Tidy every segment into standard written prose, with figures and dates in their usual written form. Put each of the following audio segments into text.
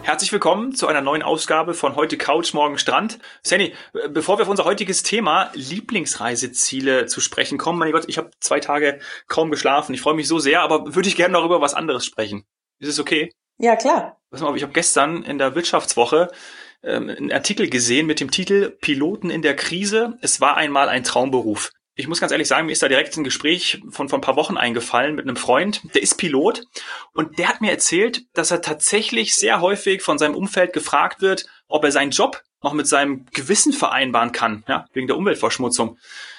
Herzlich willkommen zu einer neuen Ausgabe von Heute Couch, Morgen Strand. Sandy, bevor wir auf unser heutiges Thema Lieblingsreiseziele zu sprechen kommen, mein Gott, ich habe 2 Tage kaum geschlafen. Ich freue mich so sehr, aber würde ich gerne noch über was anderes sprechen. Ist es okay? Ja, klar. Pass mal auf, ich habe gestern in der Wirtschaftswoche einen Artikel gesehen mit dem Titel Piloten in der Krise. Es war einmal ein Traumberuf. Ich muss ganz ehrlich sagen, mir ist da direkt ein Gespräch von ein paar Wochen eingefallen mit einem Freund, der ist Pilot und der hat mir erzählt, dass er tatsächlich sehr häufig von seinem Umfeld gefragt wird, ob er seinen Job noch mit seinem Gewissen vereinbaren kann, ja, wegen der Umweltverschmutzung.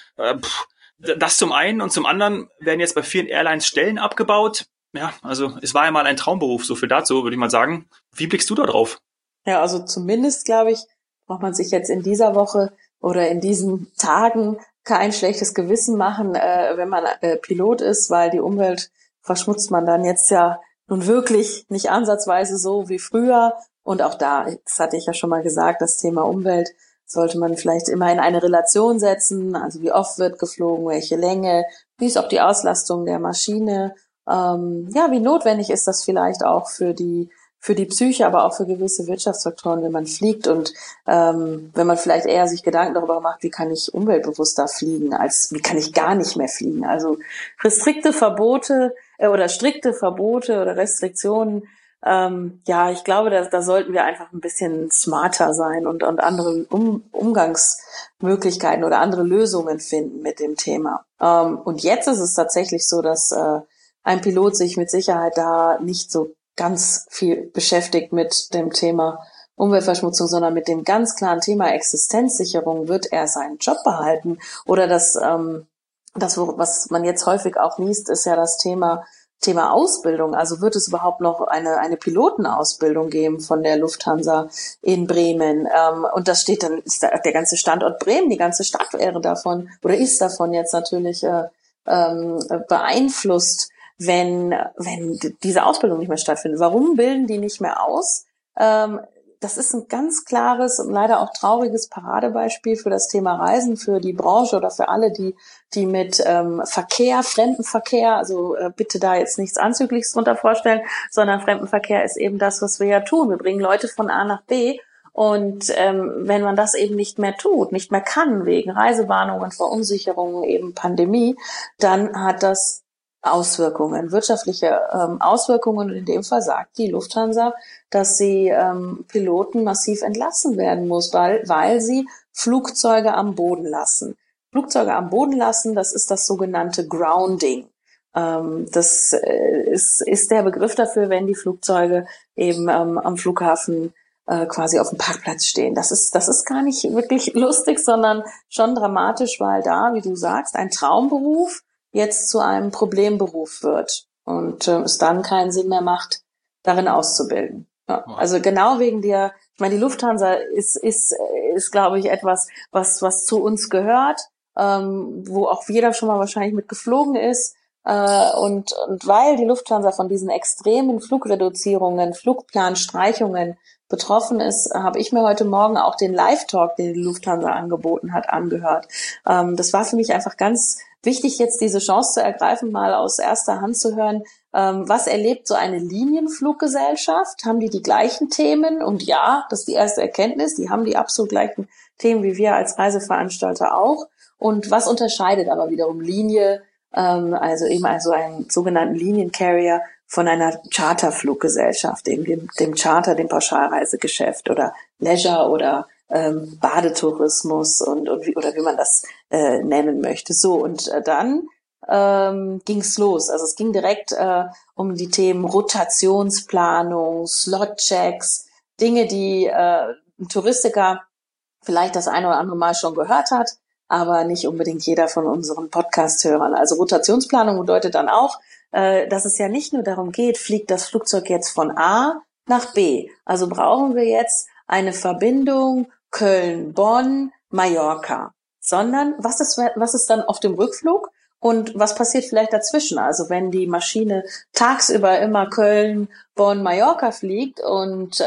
Das zum einen und zum anderen werden jetzt bei vielen Airlines Stellen abgebaut. Ja, also es war einmal ein Traumberuf, so viel dazu, würde ich mal sagen. Wie blickst du da drauf? Ja, also zumindest, glaube ich, braucht man sich jetzt in dieser Woche oder in diesen Tagen kein schlechtes Gewissen machen, wenn man Pilot ist, weil die Umwelt verschmutzt man dann jetzt ja nun wirklich nicht ansatzweise so wie früher. Und auch da, das hatte ich ja schon mal gesagt, das Thema Umwelt sollte man vielleicht immer in eine Relation setzen. Also wie oft wird geflogen, welche Länge, wie ist auch die Auslastung der Maschine. Wie notwendig ist das vielleicht auch für die Psyche, aber auch für gewisse Wirtschaftsfaktoren, wenn man fliegt und wenn man vielleicht eher sich Gedanken darüber macht, wie kann ich umweltbewusster fliegen, als wie kann ich gar nicht mehr fliegen. Also strikte Verbote oder Restriktionen, ich glaube, da sollten wir einfach ein bisschen smarter sein und andere Umgangsmöglichkeiten oder andere Lösungen finden mit dem Thema. Und jetzt ist es tatsächlich so, dass ein Pilot sich mit Sicherheit da nicht so ganz viel beschäftigt mit dem Thema Umweltverschmutzung, sondern mit dem ganz klaren Thema Existenzsicherung. Wird er seinen Job behalten? Oder das, was man jetzt häufig auch liest, ist ja das Thema Ausbildung. Also wird es überhaupt noch eine Pilotenausbildung geben von der Lufthansa in Bremen? Und das steht dann, ist der ganze Standort Bremen, die ganze Stadt wäre davon oder ist davon jetzt natürlich beeinflusst, wenn diese Ausbildung nicht mehr stattfindet. Warum bilden die nicht mehr aus? Das ist ein ganz klares und leider auch trauriges Paradebeispiel für das Thema Reisen, für die Branche oder für alle, die mit Fremdenverkehr, also bitte da jetzt nichts Anzügliches drunter vorstellen, sondern Fremdenverkehr ist eben das, was wir ja tun. Wir bringen Leute von A nach B. Und wenn man das eben nicht mehr tut, nicht mehr kann, wegen Reisewarnungen, Verunsicherungen, eben Pandemie, dann hat das Auswirkungen, wirtschaftliche Auswirkungen. Und in dem Fall sagt die Lufthansa, dass sie Piloten massiv entlassen werden muss, weil sie Flugzeuge am Boden lassen. Flugzeuge am Boden lassen, das ist das sogenannte Grounding. Das ist der Begriff dafür, wenn die Flugzeuge eben am Flughafen quasi auf dem Parkplatz stehen. Das ist gar nicht wirklich lustig, sondern schon dramatisch, weil da, wie du sagst, ein Traumberuf jetzt zu einem Problemberuf wird und es dann keinen Sinn mehr macht, darin auszubilden. Ja, also genau wegen ich meine, die Lufthansa ist glaube ich etwas, was zu uns gehört, wo auch jeder schon mal wahrscheinlich mit geflogen ist. Und weil die Lufthansa von diesen extremen Flugreduzierungen, Flugplanstreichungen betroffen ist, habe ich mir heute Morgen auch den Live-Talk, den die Lufthansa angeboten hat, angehört. Das war für mich einfach ganz wichtig, jetzt diese Chance zu ergreifen, mal aus erster Hand zu hören, was erlebt so eine Linienfluggesellschaft? Haben die gleichen Themen? Und ja, das ist die erste Erkenntnis, die haben die absolut gleichen Themen wie wir als Reiseveranstalter auch. Und was unterscheidet aber wiederum Linie, also einen sogenannten Liniencarrier von einer Charterfluggesellschaft, eben dem Charter, dem Pauschalreisegeschäft oder Leisure oder Badetourismus oder wie man das nennen möchte. So, und dann ging's los. Also es ging direkt um die Themen Rotationsplanung, Slotchecks, Dinge, die ein Touristiker vielleicht das eine oder andere Mal schon gehört hat, aber nicht unbedingt jeder von unseren Podcast-Hörern. Also Rotationsplanung bedeutet dann auch, dass es ja nicht nur darum geht, fliegt das Flugzeug jetzt von A nach B. Also brauchen wir jetzt eine Verbindung Köln, Bonn, Mallorca, sondern was ist dann auf dem Rückflug und was passiert vielleicht dazwischen? Also wenn die Maschine tagsüber immer Köln, Bonn, Mallorca fliegt und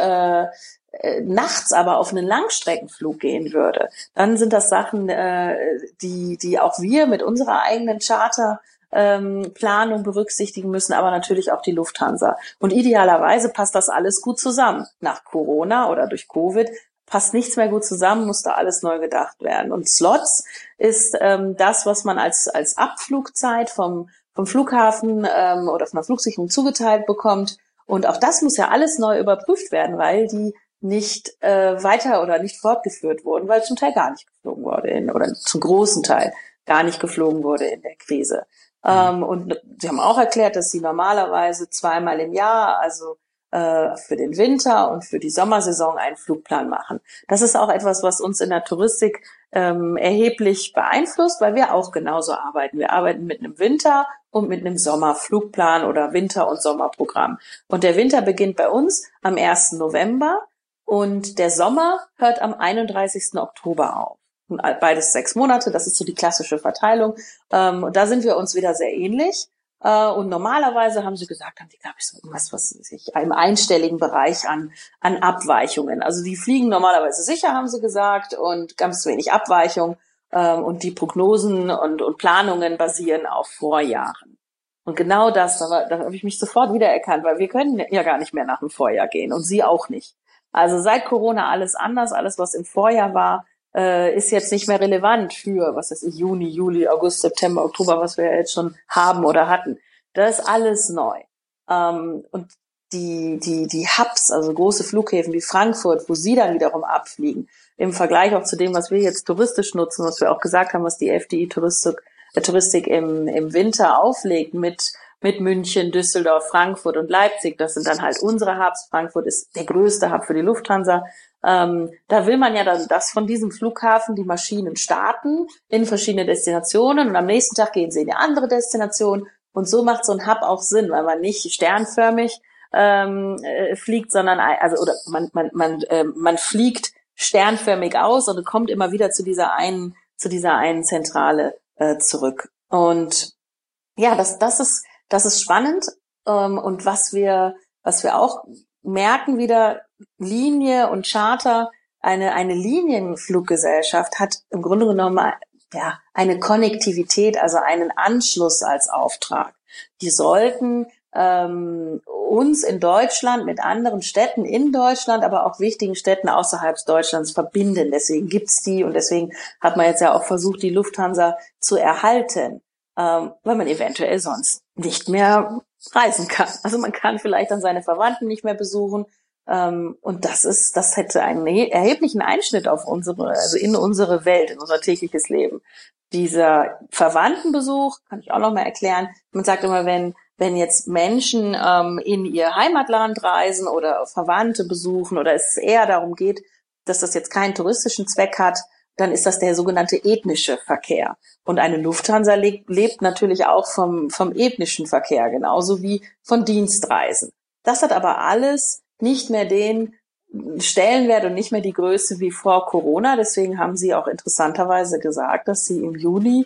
nachts aber auf einen Langstreckenflug gehen würde, dann sind das Sachen, die auch wir mit unserer eigenen Charter Planung berücksichtigen müssen, aber natürlich auch die Lufthansa. Und idealerweise passt das alles gut zusammen. Nach Corona oder durch Covid passt nichts mehr gut zusammen, muss da alles neu gedacht werden. Und Slots ist das, was man als Abflugzeit vom Flughafen oder von der Flugsicherung zugeteilt bekommt. Und auch das muss ja alles neu überprüft werden, weil die nicht weiter oder nicht fortgeführt wurden, weil zum Teil gar nicht geflogen wurde oder zum großen Teil gar nicht geflogen wurde in der Krise. Und sie haben auch erklärt, dass sie normalerweise 2-mal im Jahr, also für den Winter und für die Sommersaison einen Flugplan machen. Das ist auch etwas, was uns in der Touristik erheblich beeinflusst, weil wir auch genauso arbeiten. Wir arbeiten mit einem Winter- und mit einem Sommerflugplan oder Winter- und Sommerprogramm. Und der Winter beginnt bei uns am 1. November und der Sommer hört am 31. Oktober auf. Beides 6 Monate, das ist so die klassische Verteilung. Und da sind wir uns wieder sehr ähnlich. Und normalerweise haben sie gesagt, haben die, glaube ich, so im einstelligen Bereich an Abweichungen. Also die fliegen normalerweise sicher, haben sie gesagt, und ganz wenig Abweichung. Und die Prognosen und Planungen basieren auf Vorjahren. Und genau das, da habe ich mich sofort wiedererkannt, weil wir können ja gar nicht mehr nach dem Vorjahr gehen und sie auch nicht. Also seit Corona alles anders, alles was im Vorjahr war, ist jetzt nicht mehr relevant für, was weiß ich, Juni, Juli, August, September, Oktober, was wir ja jetzt schon haben oder hatten. Das ist alles neu. Und die Hubs, also große Flughäfen wie Frankfurt, wo sie dann wiederum abfliegen, im Vergleich auch zu dem, was wir jetzt touristisch nutzen, was wir auch gesagt haben, was die FDI Touristik im Winter auflegt mit München, Düsseldorf, Frankfurt und Leipzig. Das sind dann halt unsere Hubs. Frankfurt ist der größte Hub für die Lufthansa. Da will man ja dann, dass von diesem Flughafen die Maschinen starten in verschiedene Destinationen und am nächsten Tag gehen sie in eine andere Destination. Und so macht so ein Hub auch Sinn, weil man nicht sternförmig fliegt, sondern man fliegt sternförmig aus und kommt immer wieder zu dieser einen Zentrale zurück. Und ja, das ist spannend. Und was wir auch merken wieder, Linie und Charter, eine Linienfluggesellschaft hat im Grunde genommen eine Konnektivität, also einen Anschluss als Auftrag. Die sollten uns in Deutschland mit anderen Städten in Deutschland, aber auch wichtigen Städten außerhalb Deutschlands verbinden. Deswegen gibt's die und deswegen hat man jetzt ja auch versucht, die Lufthansa zu erhalten, weil man eventuell sonst nicht mehr reisen kann. Also man kann vielleicht dann seine Verwandten nicht mehr besuchen. Und das hätte einen erheblichen Einschnitt auf in unsere Welt, in unser tägliches Leben. Dieser Verwandtenbesuch, kann ich auch noch mal erklären. Man sagt immer, wenn jetzt Menschen in ihr Heimatland reisen oder Verwandte besuchen oder es eher darum geht, dass das jetzt keinen touristischen Zweck hat, dann ist das der sogenannte ethnische Verkehr. Und eine Lufthansa lebt natürlich auch vom ethnischen Verkehr, genauso wie von Dienstreisen. Das hat aber alles nicht mehr den Stellenwert und nicht mehr die Größe wie vor Corona. Deswegen haben sie auch interessanterweise gesagt, dass sie im Juli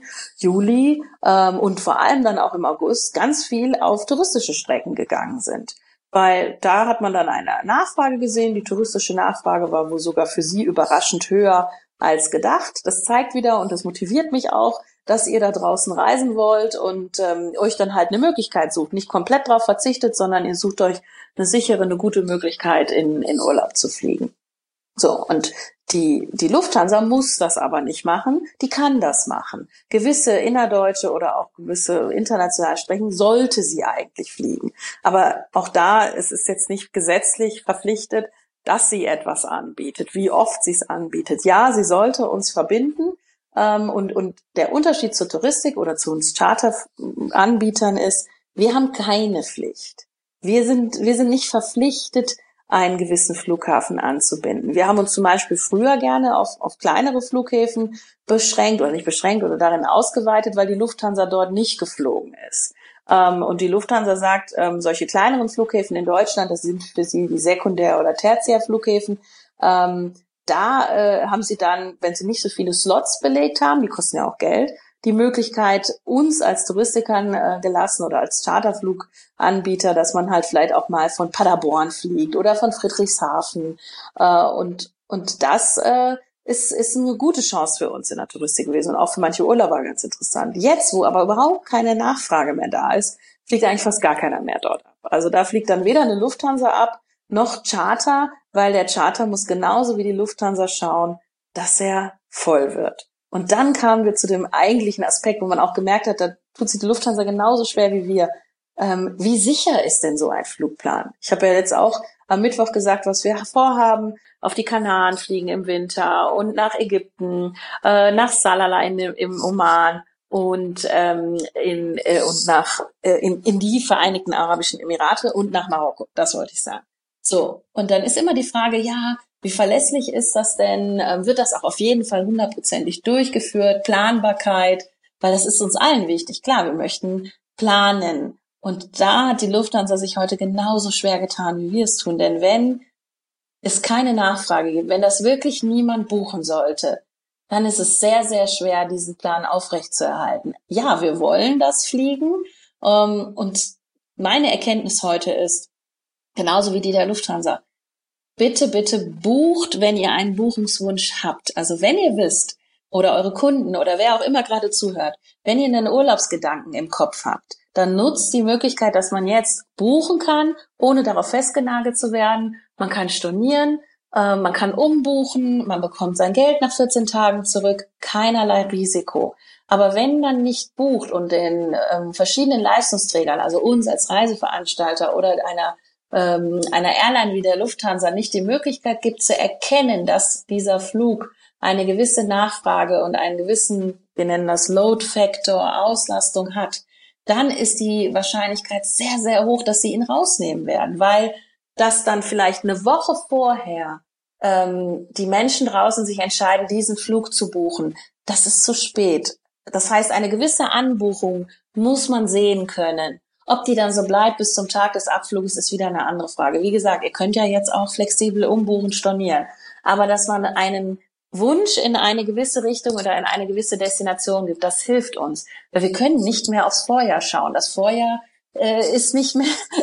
und vor allem dann auch im August ganz viel auf touristische Strecken gegangen sind. Weil da hat man dann eine Nachfrage gesehen. Die touristische Nachfrage war wohl sogar für sie überraschend höher als gedacht. Das zeigt wieder und das motiviert mich auch, dass ihr da draußen reisen wollt und euch dann halt eine Möglichkeit sucht. Nicht komplett drauf verzichtet, sondern ihr sucht euch eine sichere, eine gute Möglichkeit, in Urlaub zu fliegen. So, und die Lufthansa muss das aber nicht machen, die kann das machen. Gewisse innerdeutsche oder auch gewisse internationale Strecken sollte sie eigentlich fliegen. Aber auch da, es ist jetzt nicht gesetzlich verpflichtet, dass sie etwas anbietet, wie oft sie es anbietet. Ja, sie sollte uns verbinden. Und der Unterschied zur Touristik oder zu uns Charteranbietern ist, wir haben keine Pflicht. Wir sind nicht verpflichtet, einen gewissen Flughafen anzubinden. Wir haben uns zum Beispiel früher gerne auf kleinere Flughäfen beschränkt oder nicht beschränkt oder darin ausgeweitet, weil die Lufthansa dort nicht geflogen ist. Und die Lufthansa sagt, solche kleineren Flughäfen in Deutschland, das sind für sie die Sekundär- oder Tertiärflughäfen, da haben sie dann, wenn sie nicht so viele Slots belegt haben, die kosten ja auch Geld, die Möglichkeit, uns als Touristikern gelassen oder als Charterfluganbieter, dass man halt vielleicht auch mal von Paderborn fliegt oder von Friedrichshafen. Und das ist eine gute Chance für uns in der Touristik gewesen und auch für manche Urlauber ganz interessant. Jetzt, wo aber überhaupt keine Nachfrage mehr da ist, fliegt eigentlich fast gar keiner mehr dort ab. Also da fliegt dann weder eine Lufthansa ab, noch Charter, weil der Charter muss genauso wie die Lufthansa schauen, dass er voll wird. Und dann kamen wir zu dem eigentlichen Aspekt, wo man auch gemerkt hat, da tut sich die Lufthansa genauso schwer wie wir. Wie sicher ist denn so ein Flugplan? Ich habe ja jetzt auch am Mittwoch gesagt, was wir vorhaben, auf die Kanaren fliegen im Winter und nach Ägypten, nach Salalah im Oman und in die Vereinigten Arabischen Emirate und nach Marokko. Das wollte ich sagen. So, und dann ist immer die Frage, ja, wie verlässlich ist das denn? Wird das auch auf jeden Fall 100%ig durchgeführt? Planbarkeit, weil das ist uns allen wichtig. Klar, wir möchten planen. Und da hat die Lufthansa sich heute genauso schwer getan, wie wir es tun. Denn wenn es keine Nachfrage gibt, wenn das wirklich niemand buchen sollte, dann ist es sehr, sehr schwer, diesen Plan aufrechtzuerhalten. Ja, wir wollen das fliegen. Und meine Erkenntnis heute ist, genauso wie die der Lufthansa, bitte, bitte bucht, wenn ihr einen Buchungswunsch habt. Also wenn ihr wisst, oder eure Kunden oder wer auch immer gerade zuhört, wenn ihr einen Urlaubsgedanken im Kopf habt, dann nutzt die Möglichkeit, dass man jetzt buchen kann, ohne darauf festgenagelt zu werden. Man kann stornieren, man kann umbuchen, man bekommt sein Geld nach 14 Tagen zurück, keinerlei Risiko. Aber wenn man nicht bucht und den verschiedenen Leistungsträgern, also uns als Reiseveranstalter oder einer Airline wie der Lufthansa nicht die Möglichkeit gibt zu erkennen, dass dieser Flug eine gewisse Nachfrage und einen gewissen, wir nennen das Load Factor, Auslastung hat, dann ist die Wahrscheinlichkeit sehr, sehr hoch, dass sie ihn rausnehmen werden, weil das dann vielleicht eine Woche vorher die Menschen draußen sich entscheiden, diesen Flug zu buchen. Das ist zu spät. Das heißt, eine gewisse Anbuchung muss man sehen können. Ob die dann so bleibt bis zum Tag des Abfluges, ist wieder eine andere Frage. Wie gesagt, ihr könnt ja jetzt auch flexibel umbuchen, stornieren. Aber dass man einen Wunsch in eine gewisse Richtung oder in eine gewisse Destination gibt, das hilft uns. Weil wir können nicht mehr aufs Vorjahr schauen. Das Vorjahr ist nicht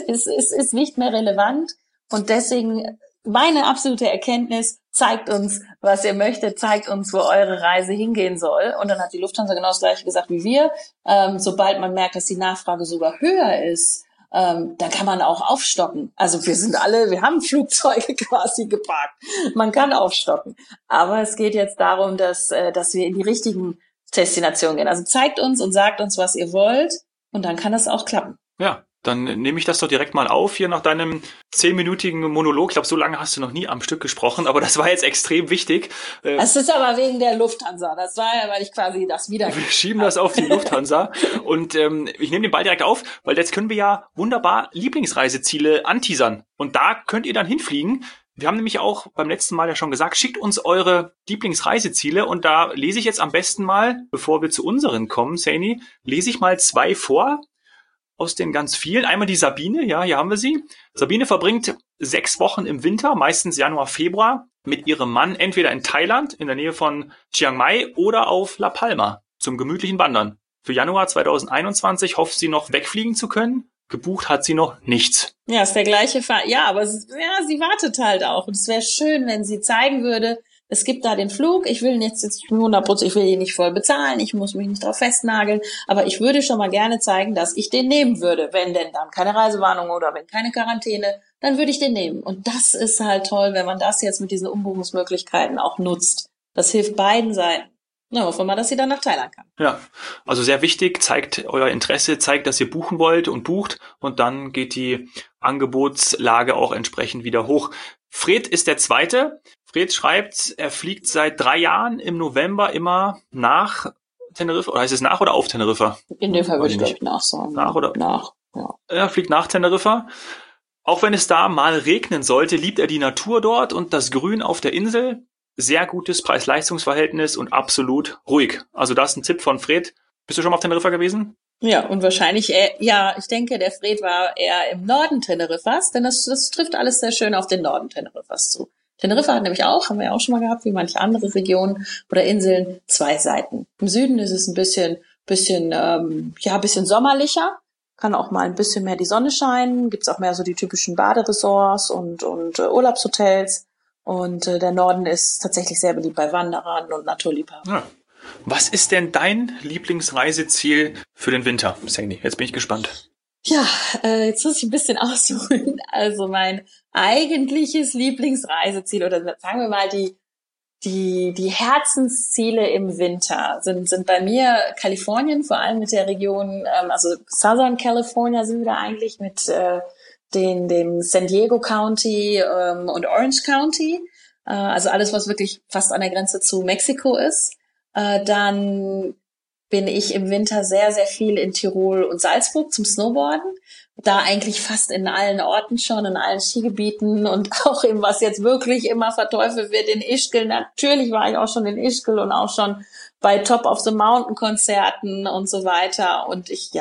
mehr relevant. Und deswegen meine absolute Erkenntnis, zeigt uns, was ihr möchtet, zeigt uns, wo eure Reise hingehen soll. Und dann hat die Lufthansa genau das Gleiche gesagt wie wir. Sobald man merkt, dass die Nachfrage sogar höher ist, dann kann man auch aufstocken. Also wir haben Flugzeuge quasi geparkt. Man kann aufstocken. Aber es geht jetzt darum, dass wir in die richtigen Destinationen gehen. Also zeigt uns und sagt uns, was ihr wollt. Und dann kann das auch klappen. Ja. Dann nehme ich das doch direkt mal auf hier nach deinem 10-minütigen Monolog. Ich glaube, so lange hast du noch nie am Stück gesprochen, aber das war jetzt extrem wichtig. Es ist aber wegen der Lufthansa. Das war ja, weil ich quasi das wieder... Wir schieben das auf die Lufthansa und ich nehme den Ball direkt auf, weil jetzt können wir ja wunderbar Lieblingsreiseziele anteasern. Und da könnt ihr dann hinfliegen. Wir haben nämlich auch beim letzten Mal ja schon gesagt, schickt uns eure Lieblingsreiseziele und da lese ich jetzt am besten mal, bevor wir zu unseren kommen, Saini, lese ich mal 2 vor. Aus den ganz vielen. Einmal die Sabine, ja, hier haben wir sie. Sabine verbringt 6 Wochen im Winter, meistens Januar, Februar, mit ihrem Mann entweder in Thailand, in der Nähe von Chiang Mai oder auf La Palma zum gemütlichen Wandern. Für Januar 2021 hofft sie noch wegfliegen zu können. Gebucht hat sie noch nichts. Ja, ist der gleiche Fall. Ja, aber sie wartet halt auch. Und es wäre schön, wenn sie zeigen würde, es gibt da den Flug, ich will jetzt 100%, ich will ihn nicht voll bezahlen, ich muss mich nicht drauf festnageln, aber ich würde schon mal gerne zeigen, dass ich den nehmen würde. Wenn denn dann keine Reisewarnung oder wenn keine Quarantäne, dann würde ich den nehmen. Und das ist halt toll, wenn man das jetzt mit diesen Umbuchungsmöglichkeiten auch nutzt. Das hilft beiden Seiten. Na, hoffen wir mal, dass sie dann nach Thailand kann. Ja, also sehr wichtig, zeigt euer Interesse, zeigt, dass ihr buchen wollt und bucht und dann geht die Angebotslage auch entsprechend wieder hoch. Fred ist der Zweite. Fred schreibt, er fliegt seit 3 Jahren im November immer nach Teneriffa. Oder heißt es nach oder auf Teneriffa? In dem Fall würde ich nicht nach sagen. Nach oder? Nach, ja. Er fliegt nach Teneriffa. Auch wenn es da mal regnen sollte, liebt er die Natur dort und das Grün auf der Insel. Sehr gutes Preis-Leistungs-Verhältnis und absolut ruhig. Also das ist ein Tipp von Fred. Bist du schon mal auf Teneriffa gewesen? Ja, und wahrscheinlich, ich denke, der Fred war eher im Norden Teneriffas, denn das trifft alles sehr schön auf den Norden Teneriffas zu. Teneriffa hat nämlich auch, haben wir ja auch schon mal gehabt, wie manche andere Regionen oder Inseln, 2 Seiten. Im Süden ist es ein bisschen sommerlicher, kann auch mal ein bisschen mehr die Sonne scheinen, gibt's auch mehr so die typischen Baderesorts und Urlaubshotels. Und der Norden ist tatsächlich sehr beliebt bei Wanderern und Naturliebhabern. Ja. Was ist denn dein Lieblingsreiseziel für den Winter, Saini? Jetzt bin ich gespannt. Ja, jetzt muss ich ein bisschen ausholen. Also mein eigentliches Lieblingsreiseziel oder sagen wir mal die Herzensziele im Winter sind bei mir Kalifornien, vor allem mit der Region, also Southern California sind wir da eigentlich mit dem San Diego County und Orange County, also alles, was wirklich fast an der Grenze zu Mexiko ist. Dann bin ich im Winter sehr, sehr viel in Tirol und Salzburg zum Snowboarden. Da eigentlich fast in allen Orten schon, in allen Skigebieten und auch im, was jetzt wirklich immer verteufelt wird, in Ischgl. Natürlich war ich auch schon in Ischgl und auch schon bei Top of the Mountain Konzerten und so weiter. Und ich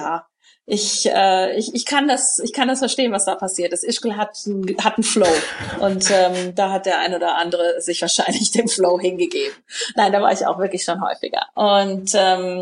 kann das verstehen, was da passiert ist. Ischgl hat einen Flow und da hat der ein oder andere sich wahrscheinlich dem Flow hingegeben. Nein, da war ich auch wirklich schon häufiger. Und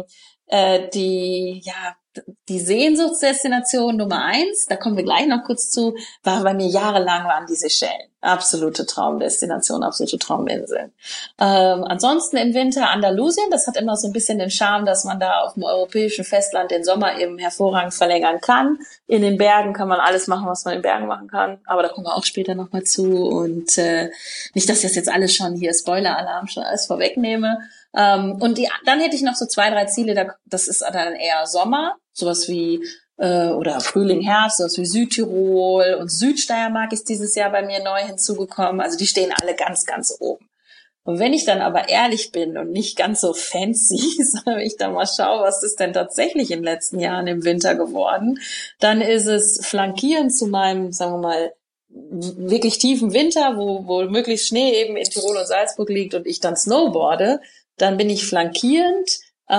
die Sehnsuchtsdestination Nummer 1, da kommen wir gleich noch kurz zu, war bei mir jahrelang waren die Seychellen. Absolute Traumdestination, absolute Trauminseln. Ansonsten im Winter Andalusien, das hat immer so ein bisschen den Charme, dass man da auf dem europäischen Festland den Sommer eben hervorragend verlängern kann. In den Bergen kann man alles machen, was man in Bergen machen kann, aber da kommen wir auch später nochmal zu. Und nicht, dass ich das jetzt alles schon hier, Spoiler-Alarm, schon alles vorwegnehme. Und dann hätte ich noch so 2, 3 Ziele, das ist dann eher Sommer, sowas wie oder Frühling, Herbst, sowas wie Südtirol und Südsteiermark ist dieses Jahr bei mir neu hinzugekommen. Also die stehen alle ganz, ganz oben. Und wenn ich dann aber ehrlich bin und nicht ganz so fancy, sondern ich dann mal schaue, was ist denn tatsächlich in den letzten Jahren im Winter geworden, dann ist es flankierend zu meinem, sagen wir mal, wirklich tiefen Winter, wo möglichst Schnee eben in Tirol und Salzburg liegt und ich dann snowboarde, dann bin ich flankierend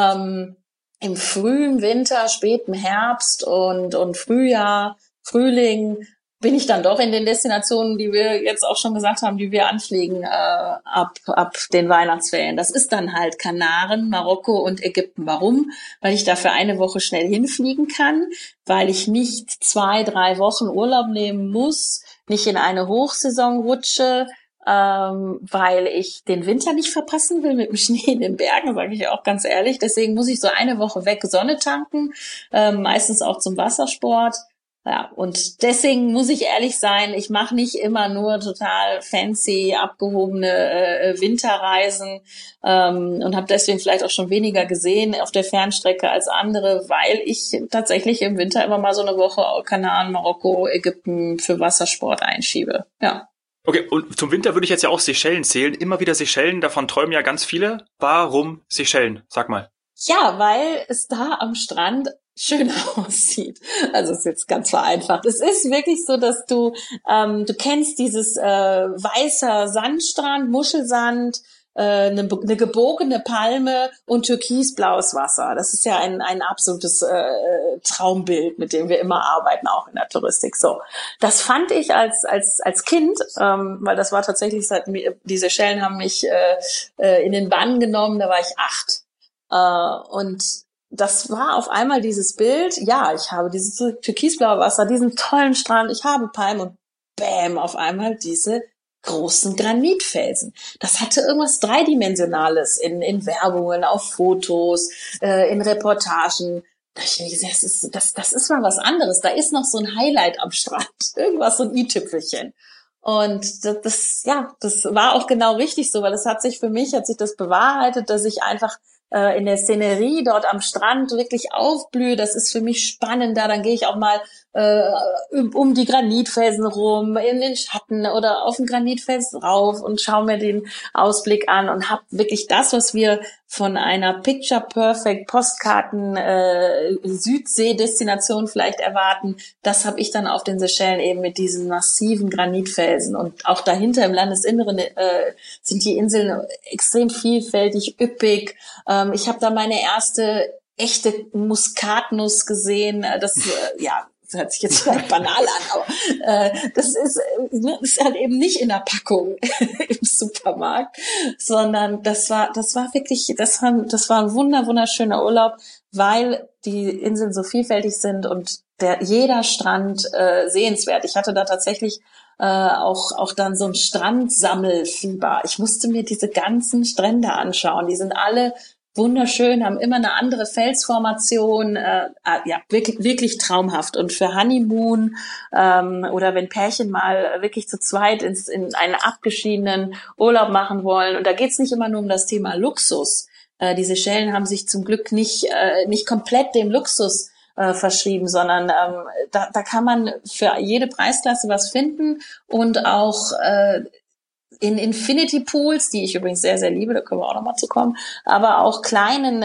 im frühen Winter, späten Herbst und Frühjahr, Frühling bin ich dann doch in den Destinationen, die wir jetzt auch schon gesagt haben, die wir anfliegen ab den Weihnachtsferien. Das ist dann halt Kanaren, Marokko und Ägypten. Warum? Weil ich da für eine Woche schnell hinfliegen kann, weil ich nicht 2, 3 Wochen Urlaub nehmen muss, nicht in eine Hochsaison rutsche, weil ich den Winter nicht verpassen will mit dem Schnee in den Bergen, sage ich auch ganz ehrlich. Deswegen muss ich so eine Woche weg Sonne tanken, meistens auch zum Wassersport. Ja, und deswegen muss ich ehrlich sein, ich mache nicht immer nur total fancy, abgehobene Winterreisen und habe deswegen vielleicht auch schon weniger gesehen auf der Fernstrecke als andere, weil ich tatsächlich im Winter immer mal so eine Woche Kanaren, Marokko, Ägypten für Wassersport einschiebe. Ja. Okay, und zum Winter würde ich jetzt ja auch Seychellen zählen. Immer wieder Seychellen, davon träumen ja ganz viele. Warum Seychellen? Sag mal. Ja, weil es da am Strand schön aussieht. Also es ist jetzt ganz vereinfacht. Es ist wirklich so, dass du kennst dieses weißer Sandstrand, Muschelsand, eine gebogene Palme und türkisblaues Wasser. Das ist ja ein absolutes Traumbild, mit dem wir immer arbeiten, auch in der Touristik. So, das fand ich als Kind, weil das war tatsächlich die Seychellen haben mich in den Bann genommen. Da war ich 8 und das war auf einmal dieses Bild. Ja, ich habe dieses türkisblaue Wasser, diesen tollen Strand, ich habe Palmen und bäm, auf einmal diese großen Granitfelsen. Das hatte irgendwas Dreidimensionales in Werbungen, auf Fotos, in Reportagen. Da hab ich mir gesagt, das ist mal was anderes. Da ist noch so ein Highlight am Strand. Irgendwas, so ein i-Tüpfelchen. Und das war auch genau richtig so, weil hat sich das bewahrheitet, dass ich einfach in der Szenerie dort am Strand wirklich aufblühe. Das ist für mich spannender. Dann gehe ich auch mal um die Granitfelsen rum, in den Schatten oder auf den Granitfelsen rauf und schaue mir den Ausblick an und habe wirklich das, was wir von einer Picture-Perfect Postkarten Südsee-Destination vielleicht erwarten, das habe ich dann auf den Seychellen eben mit diesen massiven Granitfelsen. Und auch dahinter im Landesinneren sind die Inseln extrem vielfältig, üppig. Ich habe da meine erste echte Muskatnuss gesehen. Das hört sich jetzt vielleicht banal an, aber das ist halt eben nicht in der Packung im Supermarkt, sondern das war ein wunderschöner Urlaub, weil die Inseln so vielfältig sind und jeder Strand sehenswert. Ich hatte da tatsächlich auch dann so ein Strandsammelfieber. Ich musste mir diese ganzen Strände anschauen. Die sind alle wunderschön, haben immer eine andere Felsformation. Ja, wirklich, wirklich traumhaft. Und für Honeymoon oder wenn Pärchen mal wirklich zu zweit in einen abgeschiedenen Urlaub machen wollen. Und da geht's nicht immer nur um das Thema Luxus. Die Seychellen haben sich zum Glück nicht komplett dem Luxus verschrieben, sondern da kann man für jede Preisklasse was finden und auch in Infinity Pools, die ich übrigens sehr, sehr liebe, da können wir auch nochmal zu kommen, aber auch kleinen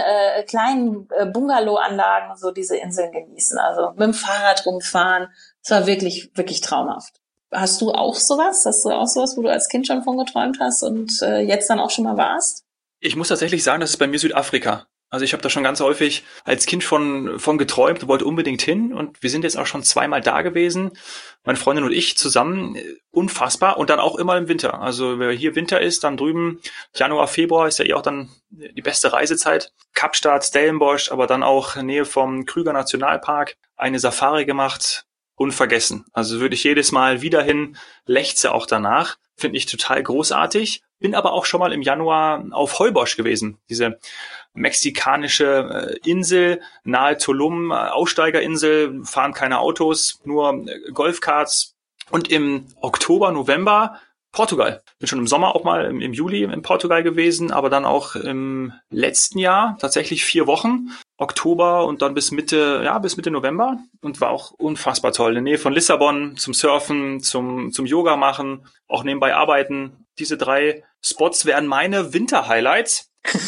Bungalow-Anlagen, so diese Inseln genießen, also mit dem Fahrrad rumfahren. Es war wirklich, wirklich traumhaft. Hast du auch sowas? Hast du auch sowas, wo du als Kind schon von geträumt hast und jetzt dann auch schon mal warst? Ich muss tatsächlich sagen, das ist bei mir Südafrika. Also ich habe da schon ganz häufig als Kind von geträumt, wollte unbedingt hin und wir sind jetzt auch schon zweimal da gewesen, meine Freundin und ich zusammen, unfassbar und dann auch immer im Winter. Also wenn hier Winter ist, dann drüben Januar, Februar ist ja eh auch dann die beste Reisezeit. Kapstadt, Stellenbosch, aber dann auch in Nähe vom Krüger Nationalpark eine Safari gemacht, unvergessen. Also würde ich jedes Mal wieder hin, lechze auch danach, finde ich total großartig. Bin aber auch schon mal im Januar auf Holbox gewesen, diese mexikanische Insel nahe Tulum, Aussteigerinsel, fahren keine Autos, nur Golfkarts. Und im Oktober, November Portugal. Bin schon im Sommer auch mal im Juli in Portugal gewesen, aber dann auch im letzten Jahr tatsächlich 4 Wochen. Oktober und dann bis Mitte November und war auch unfassbar toll. In der Nähe von Lissabon zum Surfen, zum Yoga machen, auch nebenbei arbeiten. Diese 3 Spots wären meine Winter-Highlights.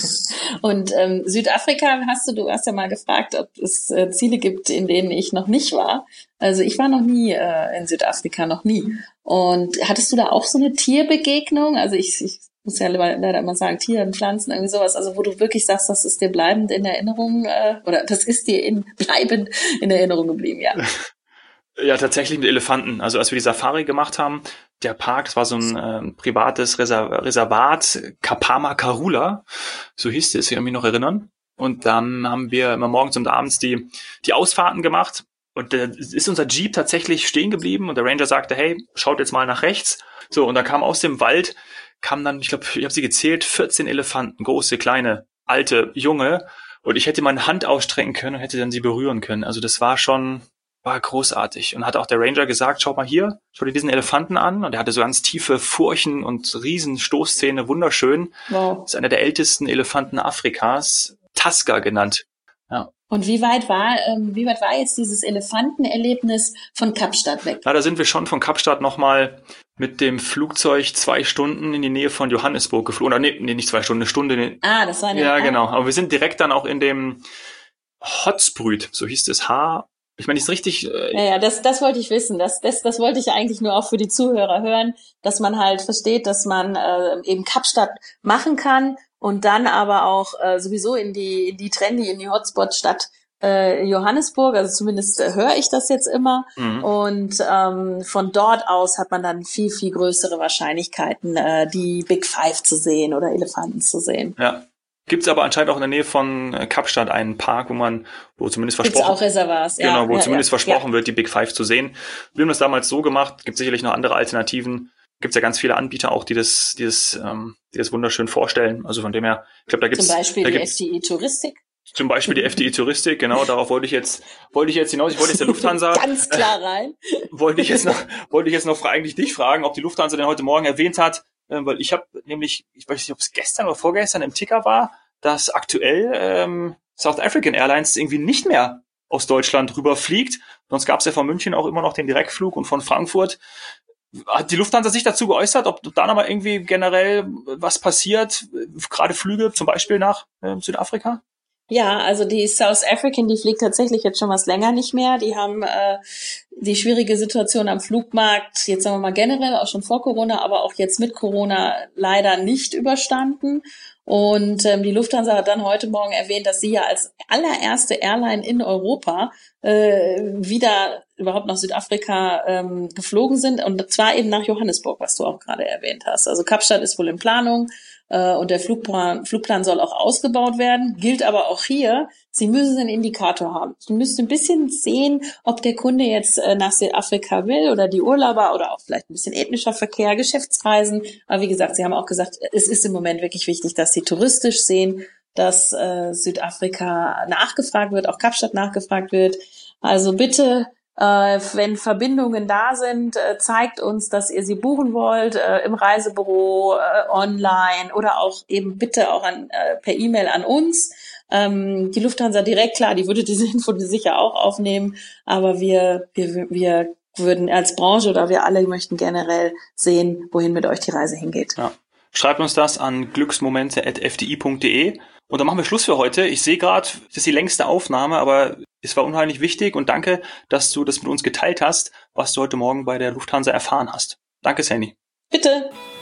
Und Südafrika du hast ja mal gefragt, ob es Ziele gibt, in denen ich noch nicht war. Also ich war noch nie in Südafrika, noch nie. Und hattest du da auch so eine Tierbegegnung? Also ich muss ja leider immer sagen, Tiere und Pflanzen, irgendwie sowas, also wo du wirklich sagst, das ist dir bleibend in Erinnerung, oder das ist dir bleibend in Erinnerung geblieben, ja. Ja, tatsächlich mit Elefanten. Also als wir die Safari gemacht haben, der Park, das war so ein privates Reservat, Kapama Karula, so hieß es, ich kann mich noch erinnern. Und dann haben wir immer morgens und abends die Ausfahrten gemacht. Und da ist unser Jeep tatsächlich stehen geblieben und der Ranger sagte, hey, schaut jetzt mal nach rechts. So, und da kam aus dem Wald, dann, ich glaube, ich habe sie gezählt, 14 Elefanten, große, kleine, alte, junge. Und ich hätte meine Hand ausstrecken können und hätte dann sie berühren können. Also das war großartig. Und hat auch der Ranger gesagt, schau mal hier, schau dir diesen Elefanten an. Und er hatte so ganz tiefe Furchen und riesen Stoßzähne, wunderschön. Wow. Das ist einer der ältesten Elefanten Afrikas, Tusker genannt. Ja. Und wie weit war jetzt dieses Elefantenerlebnis von Kapstadt weg? Na, da sind wir schon von Kapstadt nochmal mit dem Flugzeug 2 Stunden in die Nähe von Johannesburg geflogen. Oder nee, nicht 2 Stunden, eine Stunde. Das war Ja, genau. Aber wir sind direkt dann auch in dem Hotsprüt, so hieß es, ich meine, ist richtig. Ja, das wollte ich wissen. Das wollte ich eigentlich nur auch für die Zuhörer hören, dass man halt versteht, dass man eben Kapstadt machen kann und dann aber auch sowieso in die Hotspot-Stadt Johannesburg. Also zumindest höre ich das jetzt immer. Mhm. Und von dort aus hat man dann viel, viel größere Wahrscheinlichkeiten, die Big Five zu sehen oder Elefanten zu sehen. Ja. Gibt's aber anscheinend auch in der Nähe von Kapstadt einen Park, wo zumindest versprochen, gibt's auch Reservoirs, ja. Genau, wo zumindest versprochen wird, die Big Five zu sehen. Wir haben das damals so gemacht, gibt sicherlich noch andere Alternativen. Gibt's ja ganz viele Anbieter auch, die das wunderschön vorstellen. Also von dem her, ich glaube, da gibt's zum Beispiel die FDI Touristik. Zum Beispiel die FDI Touristik, genau, darauf wollte ich jetzt hinaus. Ich wollte jetzt der Lufthansa. Ganz klar rein. Wollte ich jetzt noch eigentlich dich fragen, ob die Lufthansa denn heute Morgen erwähnt hat, weil ich habe nämlich, ich weiß nicht, ob es gestern oder vorgestern im Ticker war, dass aktuell South African Airlines irgendwie nicht mehr aus Deutschland rüberfliegt. Sonst gab es ja von München auch immer noch den Direktflug und von Frankfurt. Hat die Lufthansa sich dazu geäußert, ob da nochmal irgendwie generell was passiert, gerade Flüge zum Beispiel nach Südafrika? Ja, also die South African, die fliegt tatsächlich jetzt schon was länger nicht mehr. Die haben die schwierige Situation am Flugmarkt, jetzt sagen wir mal generell, auch schon vor Corona, aber auch jetzt mit Corona leider nicht überstanden. Und die Lufthansa hat dann heute Morgen erwähnt, dass sie ja als allererste Airline in Europa wieder überhaupt nach Südafrika geflogen sind, und zwar eben nach Johannesburg, was du auch gerade erwähnt hast. Also Kapstadt ist wohl in Planung und der Flugplan soll auch ausgebaut werden, gilt aber auch hier, Sie müssen einen Indikator haben. Sie müssen ein bisschen sehen, ob der Kunde jetzt nach Südafrika will oder die Urlauber oder auch vielleicht ein bisschen ethnischer Verkehr, Geschäftsreisen. Aber wie gesagt, Sie haben auch gesagt, es ist im Moment wirklich wichtig, dass Sie touristisch sehen, dass Südafrika nachgefragt wird, auch Kapstadt nachgefragt wird. Also bitte, wenn Verbindungen da sind, zeigt uns, dass ihr sie buchen wollt, im Reisebüro, online oder auch eben bitte auch per E-Mail an uns. Die Lufthansa direkt, klar, die würde diese Info sicher auch aufnehmen, aber wir würden als Branche oder wir alle möchten generell sehen, wohin mit euch die Reise hingeht. Ja. Schreibt uns das an glücksmomente@fdi.de. Und dann machen wir Schluss für heute. Ich sehe gerade, das ist die längste Aufnahme, aber es war unheimlich wichtig und danke, dass du das mit uns geteilt hast, was du heute Morgen bei der Lufthansa erfahren hast. Danke, Sandy. Bitte.